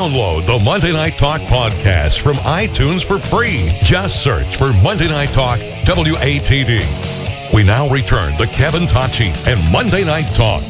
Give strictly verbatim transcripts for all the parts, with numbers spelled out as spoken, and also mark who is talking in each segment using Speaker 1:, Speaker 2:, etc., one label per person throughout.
Speaker 1: Download the Monday Night Talk podcast from iTunes for free. Just search for Monday Night Talk W A T D. We now return to Kevin Tocci and Monday Night Talk.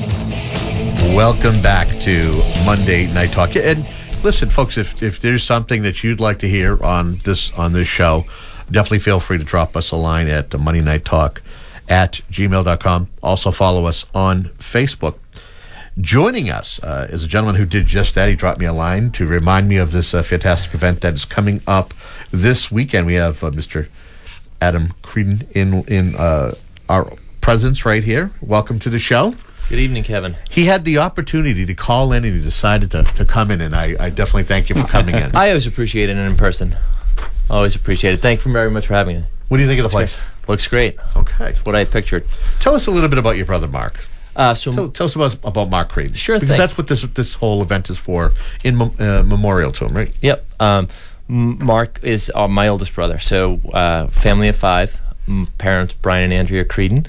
Speaker 2: Welcome back to Monday Night Talk. And listen, folks, if, if there's something that you'd like to hear on this on this show, definitely feel free to drop us a line at the Monday Night Talk at gmail dot com. Also follow us on Facebook. Joining us uh, is a gentleman who did just that. He dropped me a line to remind me of this uh, fantastic event that is coming up this weekend. We have uh, Mister Adam Creedon in in uh, our presence right here. Welcome to the show.
Speaker 3: Good evening, Kevin.
Speaker 2: He had the opportunity to call in, and he decided to, to come in, and I, I definitely thank you for coming in.
Speaker 3: I always appreciate it in person. Always appreciate it. Thank you very much for having me.
Speaker 2: What do you think of the place?
Speaker 3: Looks great.
Speaker 2: Okay.
Speaker 3: It's what I pictured.
Speaker 2: Tell us a little bit about your brother, Mark.
Speaker 3: Uh, so
Speaker 2: tell, tell us about, about Mark Creedon.
Speaker 3: Sure
Speaker 2: because
Speaker 3: thing.
Speaker 2: That's what this this whole event is for, in uh, memorial to him, right?
Speaker 3: Yep. Um, Mark is uh, my oldest brother. So uh, family of five. Parents Brian and Andrea Creedon.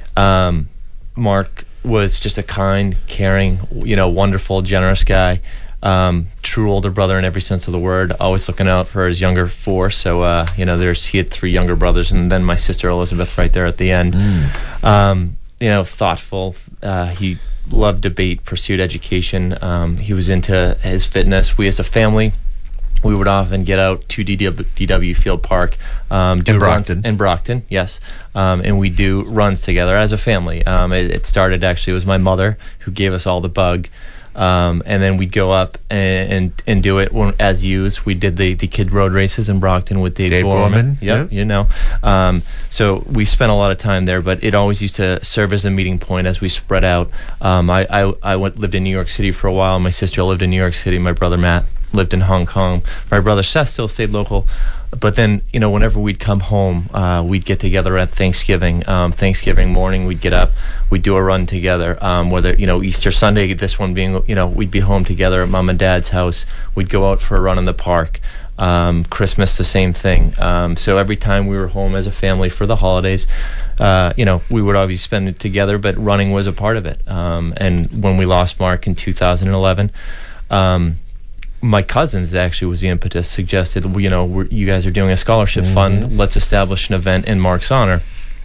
Speaker 3: Um, Mark was just a kind, caring, you know, wonderful, generous guy. Um, true older brother in every sense of the word. Always looking out for his younger four. So uh, you know, there's he had three younger brothers, and then my sister Elizabeth right there at the end. Mm. Um, you know, thoughtful. Uh, he loved debate, pursued education. Um, he was into his fitness. We as a family, we would often get out to D W Field Park, um, do
Speaker 2: in
Speaker 3: runs
Speaker 2: Brockton.
Speaker 3: in Brockton, yes, um, and we do runs together as a family. Um, it, it started actually it was my mother who gave us all the bug. Um, and then we'd go up and and, and do it when, as used. We did the, the kid road races in Brockton with Dave,
Speaker 2: Dave
Speaker 3: Gorman.
Speaker 2: Gorman.
Speaker 3: Yep,
Speaker 2: Yeah,
Speaker 3: you know. Um, so we spent a lot of time there, but it always used to serve as a meeting point as we spread out. Um, I I, I went, lived in New York City for a while. My sister lived in New York City. My brother Matt lived in Hong Kong. My brother Seth still stayed local. But then, you know, whenever we'd come home, uh, we'd get together at Thanksgiving. Um, Thanksgiving morning, we'd get up, we'd do a run together. Um, whether, you know, Easter Sunday, this one being, you know, we'd be home together at Mom and Dad's house. We'd go out for a run in the park. Um, Christmas, the same thing. Um, so every time we were home as a family for the holidays, uh, you know, we would obviously spend it together, but running was a part of it. Um, and when we lost Mark in two thousand eleven, um, my cousins actually was the impetus, suggested, you know, we're, you guys are doing a scholarship mm-hmm. fund, let's establish an event in Mark's honor.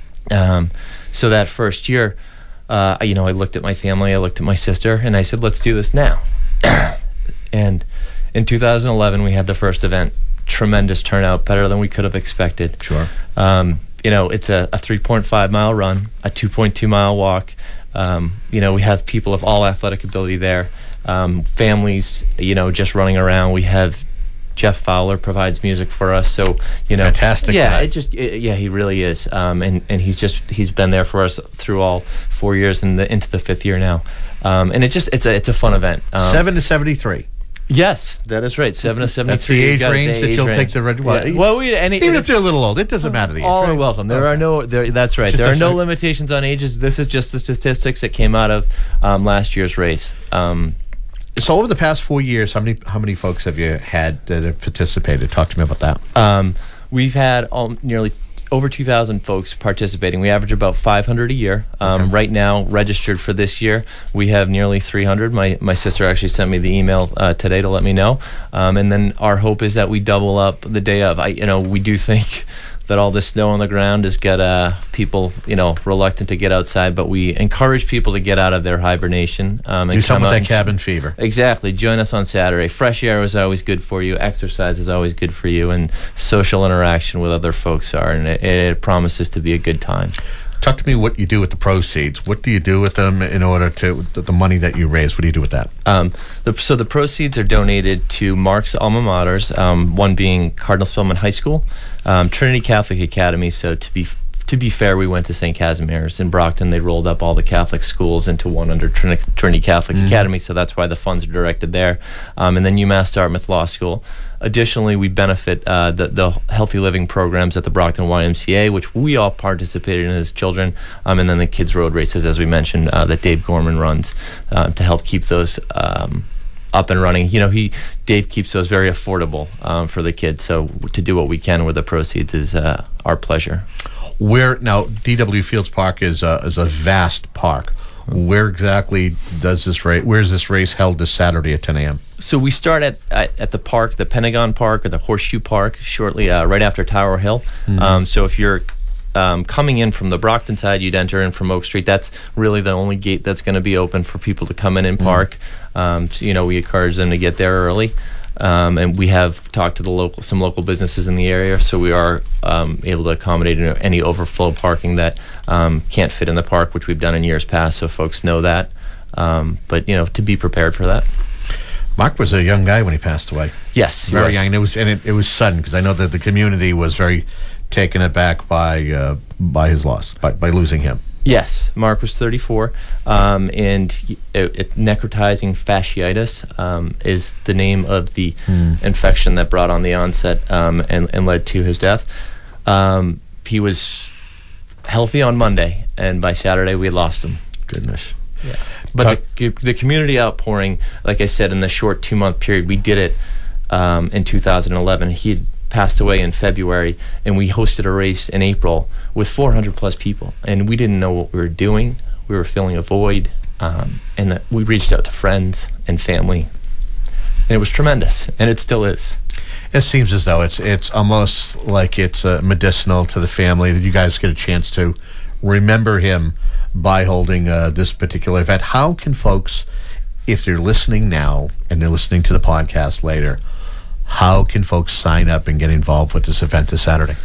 Speaker 3: Um, so that first year, uh, you know, I looked at my family, I looked at my sister, and I said, let's do this now. And in two thousand eleven, we had the first event. Tremendous turnout, better than we could have expected.
Speaker 2: Sure.
Speaker 3: Um, you know, it's a, a three point five mile run, a two point two mile walk. Um, you know, we have people of all athletic ability there. Um, families, you know, just running around. We have Jeff Fowler provides music for us, so you know,
Speaker 2: fantastic.
Speaker 3: Yeah,
Speaker 2: guy.
Speaker 3: it just, it, yeah, he really is, um, and and he's just he's been there for us through all four years and the, into the fifth year now, um, and it just it's a it's a fun event. Um,
Speaker 2: Seven to seventy-three.
Speaker 3: Yes, that is right. Seven to seventy-three.
Speaker 2: That's the age range that you'll
Speaker 3: range.
Speaker 2: take the red. Well,
Speaker 3: yeah. well we, any,
Speaker 2: even if they're a little old, it doesn't matter. The age,
Speaker 3: all
Speaker 2: right?
Speaker 3: are welcome. There
Speaker 2: okay.
Speaker 3: are no. There, that's right.
Speaker 2: Just
Speaker 3: there are no
Speaker 2: like,
Speaker 3: limitations on ages. This is just the statistics that came out of um, last year's race. Um,
Speaker 2: So over the past four years, how many how many folks have you had that have participated? Talk to me about that.
Speaker 3: Um, we've had all, nearly over two thousand folks participating. We average about five hundred a year. Um,
Speaker 2: okay.
Speaker 3: Right now, registered for this year, we have nearly three hundred. My my sister actually sent me the email uh, today to let me know. Um, and then our hope is that we double up the day of. I you know we do think that all this snow on the ground has got uh, people, you know, reluctant to get outside, but we encourage people to get out of their hibernation. Um,
Speaker 2: Do
Speaker 3: and
Speaker 2: something with
Speaker 3: out
Speaker 2: that cabin fever.
Speaker 3: Exactly. Join us on Saturday. Fresh air is always good for you. Exercise is always good for you, and social interaction with other folks are, and it, it promises to be a good time.
Speaker 2: Talk to me what you do with the proceeds. What do you do with them in order to, the money that you raise, what do you do with that?
Speaker 3: Um, the, so the proceeds are donated to Mark's alma maters, um, one being Cardinal Spellman High School, um, Trinity Catholic Academy. So to be to be fair, we went to Saint Casimir's in Brockton. They rolled up all the Catholic schools into one under Trin- Trinity Catholic mm-hmm. Academy, so that's why the funds are directed there. Um, and then UMass Dartmouth Law School. Additionally, we benefit uh, the, the healthy living programs at the Brockton Y M C A, which we all participated in as children, um, and then the kids' road races, as we mentioned, uh, that Dave Gorman runs uh, to help keep those um, up and running. You know, he Dave keeps those very affordable um, for the kids, so to do what we can with the proceeds is uh, our pleasure.
Speaker 2: Where now D W Fields Park is a, is a vast park. Where exactly does this race? Where is this race held this Saturday at ten a.m.?
Speaker 3: So we start at, at at the park, the Pentagon Park or the Horseshoe Park, shortly uh, right after Tower Hill. Mm-hmm. Um, so if you're um, coming in from the Brockton side, you'd enter in from Oak Street. That's really the only gate that's going to be open for people to come in and park. Mm-hmm. Um, so, you know, we encourage them to get there early. Um, and we have talked to the local, some local businesses in the area, so we are um, able to accommodate any overflow parking that um, can't fit in the park, which we've done in years past, so folks know that. Um, but, you know, to be prepared for that.
Speaker 2: Mark was a young guy when he passed away.
Speaker 3: Yes, he
Speaker 2: very
Speaker 3: was.
Speaker 2: young, and it was and it, it was sudden because I know that the community was very taken aback by uh, by his loss, by by losing him.
Speaker 3: Yes, Mark was thirty-four, um, and it, it, necrotizing fasciitis um, is the name of the mm. infection that brought on the onset um, and, and led to his death. Um, he was healthy on Monday, and by Saturday we had lost him.
Speaker 2: Goodness.
Speaker 3: Yeah. But the, the community outpouring, like I said, in the short two-month period, we did it um, in two thousand eleven. He had passed away in February, and we hosted a race in April with four hundred plus people, and we didn't know what we were doing. We were filling a void, um, and that we reached out to friends and family, and it was tremendous, and it still is.
Speaker 2: It seems as though it's it's almost like it's uh, medicinal to the family that you guys get a chance to remember him by holding uh, this particular event. How can folks, if they're listening now and they're listening to the podcast later, how can folks sign up and get involved with this event this Saturday?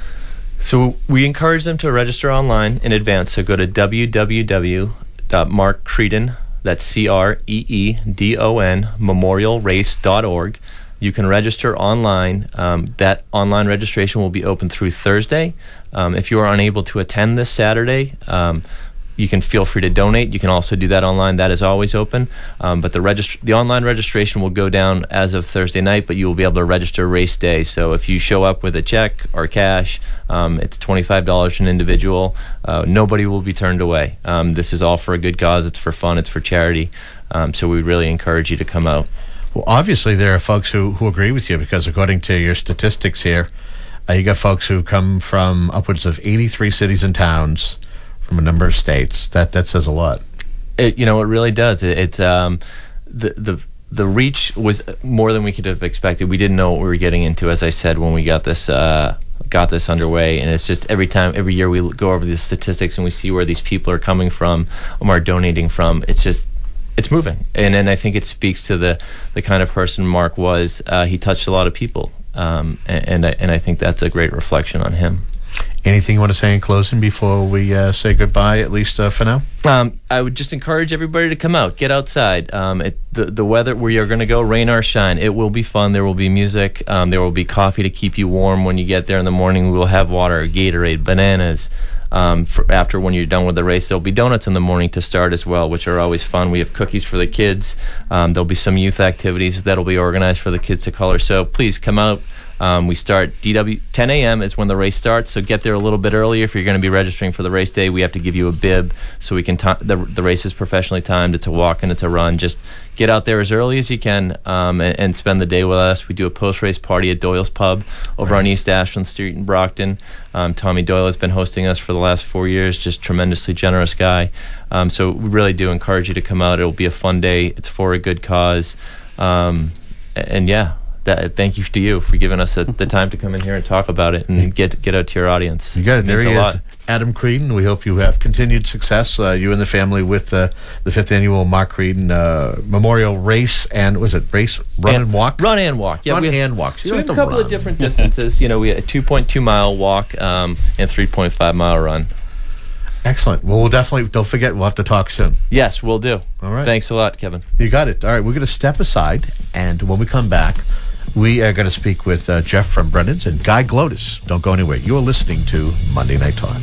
Speaker 3: So we encourage them to register online in advance. So go to w w w dot mark creedon, that's C R E E D O N, memorial race dot org. You can register online. Um, that online registration will be open through Thursday. Um, if you are unable to attend this Saturday, um, you can feel free to donate. You can also do that online. That is always open. Um, but the regist- the online registration will go down as of Thursday night, but you will be able to register race day. So if you show up with a check or cash, um, it's twenty-five dollars an individual. Uh, nobody will be turned away. Um, this is all for a good cause. It's for fun. It's for charity. Um, so we really encourage you to come out.
Speaker 2: Well, obviously there are folks who, who agree with you because according to your statistics here, uh, you got folks who come from upwards of eighty-three cities and towns from a number of states. That that says a lot.
Speaker 3: It, you know, it really does. It, it's um, the the the reach was more than we could have expected. We didn't know what we were getting into, as I said, when we got this uh, got this underway. And it's just every time, every year, we go over the statistics and we see where these people are coming from, or are donating from. It's just it's moving, and and I think it speaks to the the kind of person Mark was. Uh, he touched a lot of people, um, and and I, and I think that's a great reflection on him.
Speaker 2: Anything you want to say in closing before we uh, say goodbye, at least uh, for now?
Speaker 3: Um, I would just encourage everybody to come out, get outside. Um, it, the, the weather, we are going to go rain or shine. It will be fun. There will be music. Um, there will be coffee to keep you warm when you get there in the morning. We will have water, Gatorade, bananas. Um, for after when you're done with the race, there'll be donuts in the morning to start as well, which are always fun. We have cookies for the kids. Um, there'll be some youth activities that'll be organized for the kids to color. So please come out. Um, we start D W ten a.m. is when the race starts, so get there a little bit earlier. If you're going to be registering for the race day, we have to give you a bib so we can t- the the race is professionally timed. It's a walk and it's a run. Just get out there as early as you can um, and, and spend the day with us. We do a post-race party at Doyle's Pub over right on East Ashland Street in Brockton. Um, Tommy Doyle has been hosting us for the last four years. Just tremendously generous guy. Um, so we really do encourage you to come out. It'll be a fun day. It's for a good cause, um, and yeah. That, thank you to you for giving us a, the time to come in here and talk about it and get get out to your audience.
Speaker 2: You got it. There he is,
Speaker 3: lot.
Speaker 2: Adam Creedon. We hope you have continued success, uh, you and the family, with uh, the fifth annual Mark Creedon uh, Memorial Race and was it race run and, and walk?
Speaker 3: Run and walk. Yeah,
Speaker 2: run
Speaker 3: we have,
Speaker 2: and walk. So,
Speaker 3: so we have a couple
Speaker 2: run.
Speaker 3: of different distances. You know, we have a two point two mile walk um, and three point five mile run.
Speaker 2: Excellent. Well, we'll definitely, don't forget, we'll have to talk soon.
Speaker 3: Yes, we'll do.
Speaker 2: All right.
Speaker 3: Thanks a lot, Kevin.
Speaker 2: You got it. All right, we're going to step aside, and when we come back, we are going to speak with uh, Jeff from Brennan's and Guy Glotis. Don't go anywhere. You're listening to Monday Night Talk.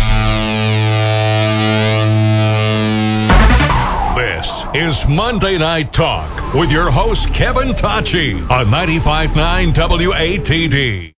Speaker 1: This is Monday Night Talk with your host, Kevin Tocci, on ninety-five point nine W A T D.